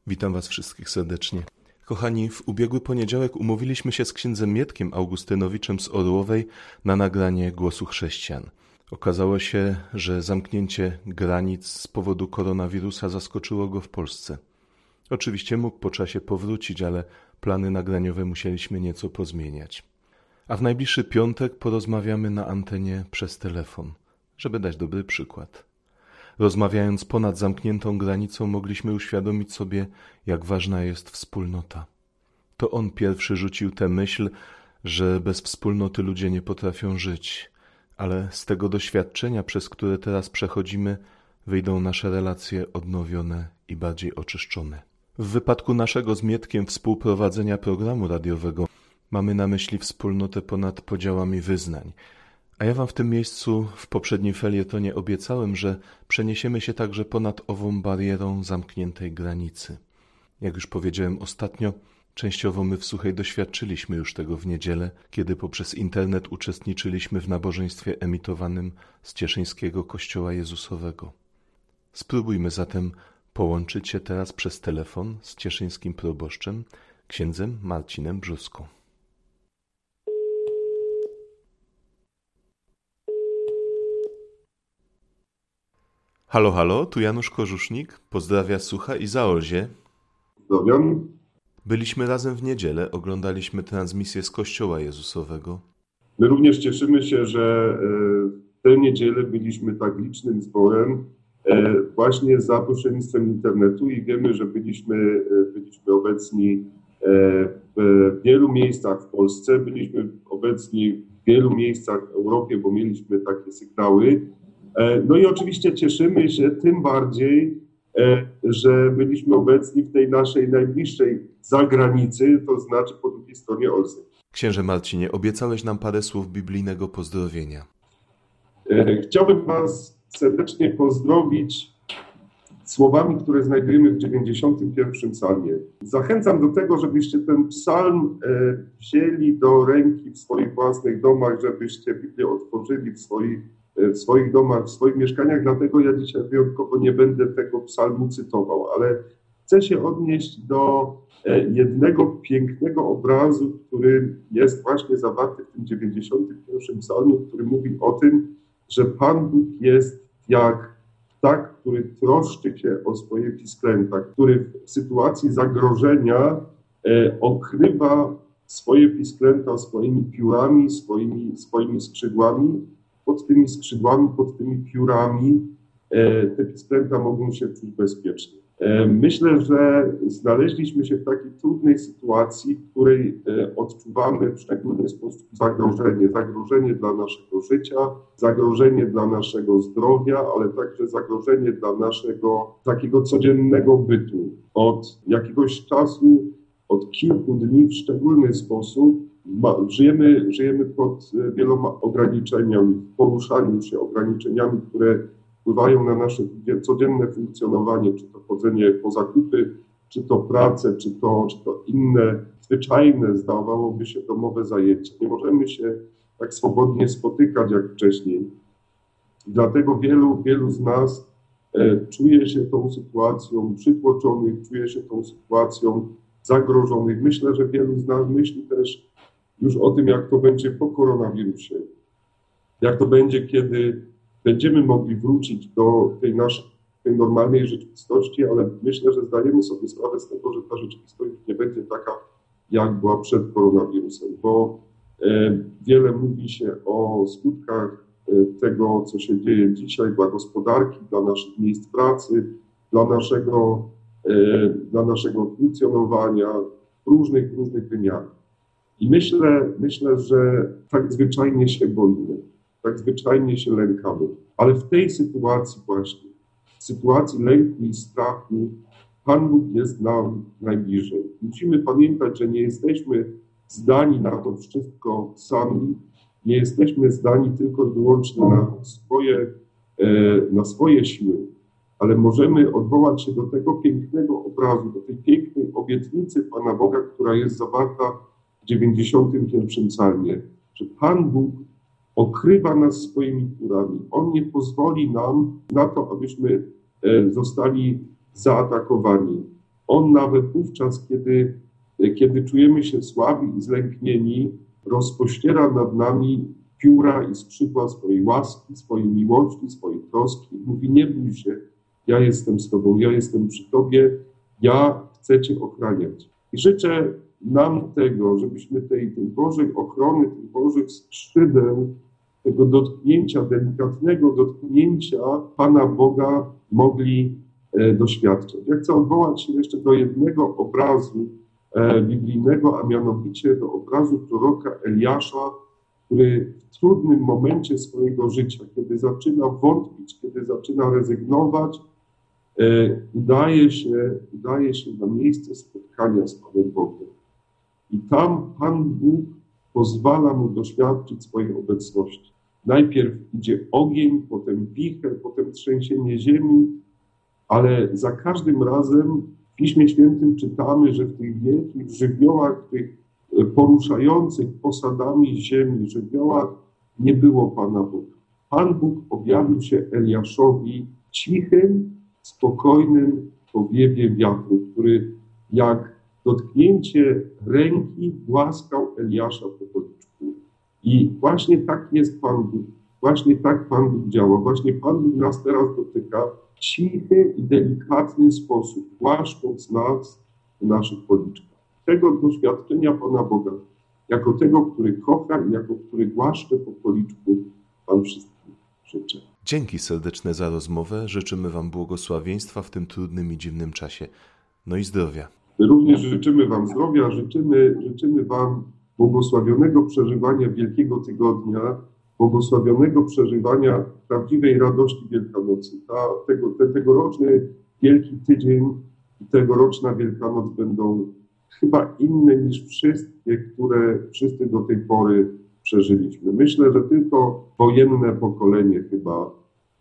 Witam Was wszystkich serdecznie. Kochani, w ubiegły poniedziałek umówiliśmy się z księdzem Mietkiem Augustynowiczem z Orłowej na nagranie Głosu Chrześcijan. Okazało się, że zamknięcie granic z powodu koronawirusa zaskoczyło go w Polsce. Oczywiście mógł po czasie powrócić, ale plany nagraniowe musieliśmy nieco pozmieniać. A w najbliższy piątek porozmawiamy na antenie przez telefon, żeby dać dobry przykład. Rozmawiając ponad zamkniętą granicą, mogliśmy uświadomić sobie, jak ważna jest wspólnota. To on pierwszy rzucił tę myśl, że bez wspólnoty ludzie nie potrafią żyć, ale z tego doświadczenia, przez które teraz przechodzimy, wyjdą nasze relacje odnowione i bardziej oczyszczone. W wypadku naszego z Mietkiem współprowadzenia programu radiowego mamy na myśli wspólnotę ponad podziałami wyznań. A ja Wam w tym miejscu w poprzednim felietonie obiecałem, że przeniesiemy się także ponad ową barierą zamkniętej granicy. Jak już powiedziałem ostatnio, częściowo my w Suchej doświadczyliśmy już tego w niedzielę, kiedy poprzez internet uczestniczyliśmy w nabożeństwie emitowanym z Cieszyńskiego Kościoła Jezusowego. Spróbujmy zatem połączyć się teraz przez telefon z cieszyńskim proboszczem, księdzem Marcinem Brzuską. Halo, halo, tu Janusz Korzusznik, pozdrawia Sucha i Zaolzie. Pozdrawiam. Byliśmy razem w niedzielę, oglądaliśmy transmisję z Kościoła Jezusowego. My również cieszymy się, że w tę niedzielę byliśmy tak licznym zborem właśnie za pośrednictwem internetu i wiemy, że byliśmy obecni w wielu miejscach w Polsce, byliśmy obecni w wielu miejscach w Europie, bo mieliśmy takie sygnały. No i oczywiście cieszymy się tym bardziej, że byliśmy obecni w tej naszej najbliższej zagranicy, to znaczy po drugiej stronie Olsy. Księże Marcinie, obiecałeś nam parę słów biblijnego pozdrowienia. Chciałbym Was serdecznie pozdrowić słowami, które znajdujemy w 91 psalmie. Zachęcam do tego, żebyście ten psalm wzięli do ręki w swoich własnych domach, żebyście Biblię otworzyli w swoich domach, w swoich mieszkaniach, dlatego ja dzisiaj wyjątkowo nie będę tego psalmu cytował, ale chcę się odnieść do jednego pięknego obrazu, który jest właśnie zawarty w tym 91 psalmie, który mówi o tym, że Pan Bóg jest jak ptak, który troszczy się o swoje pisklęta, który w sytuacji zagrożenia okrywa swoje pisklęta swoimi piórami, swoimi skrzydłami. Pod tymi skrzydłami, pod tymi piórami te pisklęta mogą się czuć bezpiecznie. Myślę, że znaleźliśmy się w takiej trudnej sytuacji, w której odczuwamy w szczególny sposób zagrożenie dla naszego życia, zagrożenie dla naszego zdrowia, ale także zagrożenie dla naszego takiego codziennego bytu. Od jakiegoś czasu, od kilku dni w szczególny sposób żyjemy pod wieloma ograniczeniami, w poruszaniu się, ograniczeniami, które wpływają na nasze codzienne funkcjonowanie, czy to chodzenie po zakupy, czy to pracę, czy to inne, zwyczajne, zdawałoby się, domowe zajęcia. Nie możemy się tak swobodnie spotykać jak wcześniej. Dlatego wielu z nas czuje się tą sytuacją przytłoczonych, czuje się tą sytuacją zagrożonych. Myślę, że wielu z nas myśli też już o tym, jak to będzie po koronawirusie, jak to będzie, kiedy będziemy mogli wrócić do tej normalnej rzeczywistości, ale myślę, że zdajemy sobie sprawę z tego, że ta rzeczywistość nie będzie taka, jak była przed koronawirusem, bo wiele mówi się o skutkach tego, co się dzieje dzisiaj dla gospodarki, dla naszych miejsc pracy, dla naszego funkcjonowania w różnych wymiarach. I myślę, że tak zwyczajnie się boimy, tak zwyczajnie się lękamy. Ale w tej sytuacji właśnie, w sytuacji lęku i strachu, Pan Bóg jest nam najbliżej. Musimy pamiętać, że nie jesteśmy zdani na to wszystko sami, nie jesteśmy zdani tylko i wyłącznie na swoje siły, ale możemy odwołać się do tego pięknego obrazu, do tej pięknej obietnicy Pana Boga, która jest zawarta w 91 psalmie, że Pan Bóg okrywa nas swoimi piórami. On nie pozwoli nam na to, abyśmy zostali zaatakowani. On nawet wówczas, kiedy czujemy się słabi i zlęknieni, rozpościera nad nami pióra i skrzydła swojej łaski, swojej miłości, swojej troski. Mówi: nie bój się, ja jestem z Tobą, ja jestem przy Tobie, ja chcę Cię ochraniać. I życzę nam tego, żebyśmy tej Bożej ochrony, tych Bożych skrzydeł, tego dotknięcia, delikatnego dotknięcia Pana Boga mogli doświadczać. Ja chcę odwołać się jeszcze do jednego obrazu biblijnego, a mianowicie do obrazu proroka Eliasza, który w trudnym momencie swojego życia, kiedy zaczyna wątpić, kiedy zaczyna rezygnować, udaje się na miejsce spotkania z Panem Bogiem. I tam Pan Bóg pozwala mu doświadczyć swojej obecności. Najpierw idzie ogień, potem wicher, potem trzęsienie ziemi, ale za każdym razem w Piśmie Świętym czytamy, że w tych wielkich żywiołach, w tych poruszających posadami ziemi żywiołach nie było Pana Boga. Pan Bóg objawił się Eliaszowi w cichym, spokojnym powiewie wiatru, który jak dotknięcie ręki głaskał Eliasza po policzku. I właśnie tak jest Pan Bóg. Właśnie tak Pan Bóg działa. Właśnie Pan Bóg nas teraz dotyka w cichy i delikatny sposób, głaszcząc nas w naszych policzkach. Tego doświadczenia Pana Boga, jako tego, który kocha i jako który głaszcze po policzku, Wam wszystkim życzę. Dzięki serdeczne za rozmowę. Życzymy Wam błogosławieństwa w tym trudnym i dziwnym czasie. No i zdrowia. My również życzymy Wam zdrowia, życzymy Wam błogosławionego przeżywania Wielkiego Tygodnia, błogosławionego przeżywania prawdziwej radości Wielkanocy. Tegoroczny Wielki Tydzień i tegoroczna Wielkanoc będą chyba inne niż wszystkie, które wszyscy do tej pory przeżyliśmy. Myślę, że tylko wojenne pokolenie chyba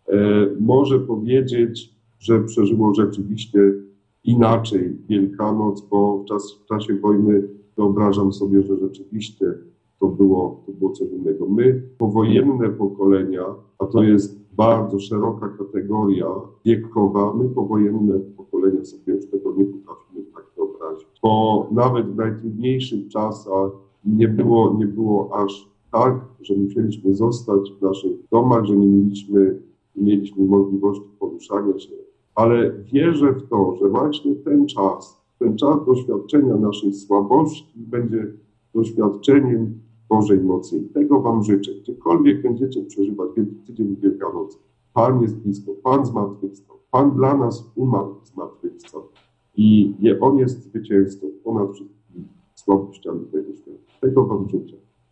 może powiedzieć, że przeżyło rzeczywiście inaczej Wielkanoc, bo w czasie wojny wyobrażam sobie, że rzeczywiście to było coś innego. My, powojenne pokolenia, a to jest bardzo szeroka kategoria wiekowa, my powojenne pokolenia sobie już tego nie potrafimy tak wyobrazić. Bo nawet w najtrudniejszych czasach nie było aż tak, że musieliśmy zostać w naszych domach, że nie mieliśmy możliwości poruszania się. Ale wierzę w to, że właśnie ten czas doświadczenia naszej słabości będzie doświadczeniem Bożej mocy. I tego Wam życzę. Gdziekolwiek będziecie przeżywać Wielki Tydzień i Wielkanoc, Pan jest blisko, Pan zmartwychwstał. Pan dla nas umarł zmartwychwstał. I On jest zwycięzcą ponad wszystkimi słabościami tego świata. Tego Wam życzę.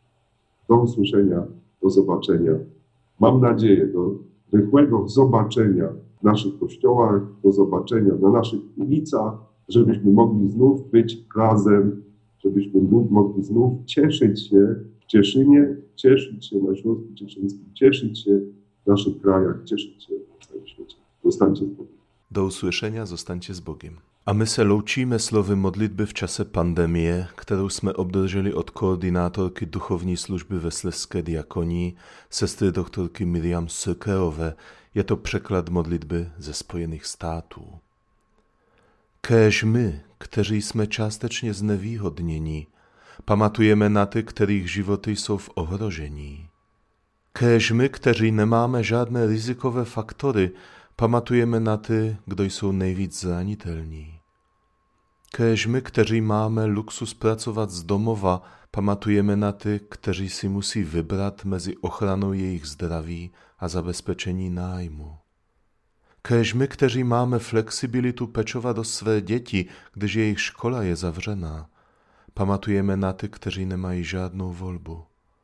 Do usłyszenia, do zobaczenia. Mam nadzieję, do rychłego zobaczenia w naszych kościołach, do zobaczenia na naszych ulicach, żebyśmy mogli znów być razem, żebyśmy mogli znów cieszyć się w Cieszynie, cieszyć się na Śląsku Cieszyńskim, cieszyć się w naszych krajach, cieszyć się w całym świecie. Zostańcie z Bogiem. Do usłyszenia, zostańcie z Bogiem. A my se loučíme slovy modlitby v čase pandemie, kterou jsme obdrželi od koordinátorky duchovní služby ve Slezské diakonii, sestry doktorky Miriam Srkeové. Je to překlad modlitby ze Spojených států. Kéž my, kteří jsme částečně znevýhodnění, pamatujeme na ty, kterých životy jsou v ohrožení. Kéž my, kteří nemáme žádné rizikové faktory, pamatujeme na ty, kdo jsou nejvíc zranitelní. Kéž my, kteří máme luxus pracovat z domova, pamatujeme na ty, kteří si musí vybrat mezi ochranou jejich zdraví a zabezpečení nájmu. Kéž my, kteří máme flexibilitu pečovat o své děti, když jejich škola je zavřená, pamatujeme na ty, kteří nemají žádnou volbu.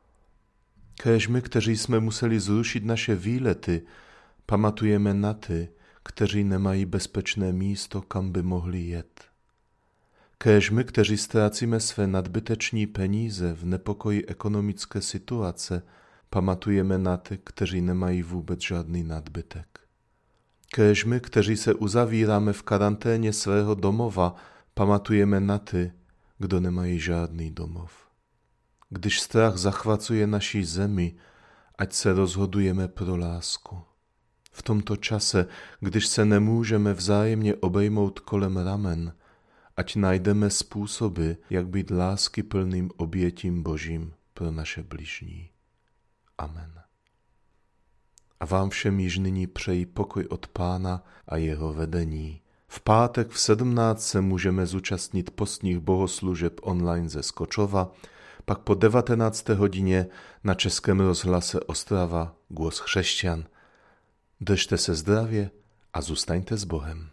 Kéž my, kteří jsme museli zrušit naše výlety, pamatujeme na ty, kteří nemají bezpečné místo, kam by mohli jet. Kéž my, kteří ztrácíme své nadbyteční peníze v nepokoji ekonomické situace, pamatujeme na ty, kteří nemají vůbec žádný nadbytek. Kéž my, kteří se uzavíráme v karanténě svého domova, pamatujeme na ty, kdo nemají žádný domov. Když strach zachvacuje naší zemi, ať se rozhodujeme pro lásku. V tomto čase, když se nemůžeme vzájemně obejmout kolem ramen, ať najdeme způsoby, jak být láskyplným obětím Božím pro naše bližní. Amen. A vám všem již nyní přeji pokoj od Pána a jeho vedení. V pátek v 17 se můžeme zúčastnit postních bohoslužeb online ze Skočova, pak po 19. hodině na Českém rozhlase Ostrava Głos Chrześcijan. Držte se zdravě a zůstaňte s Bohem.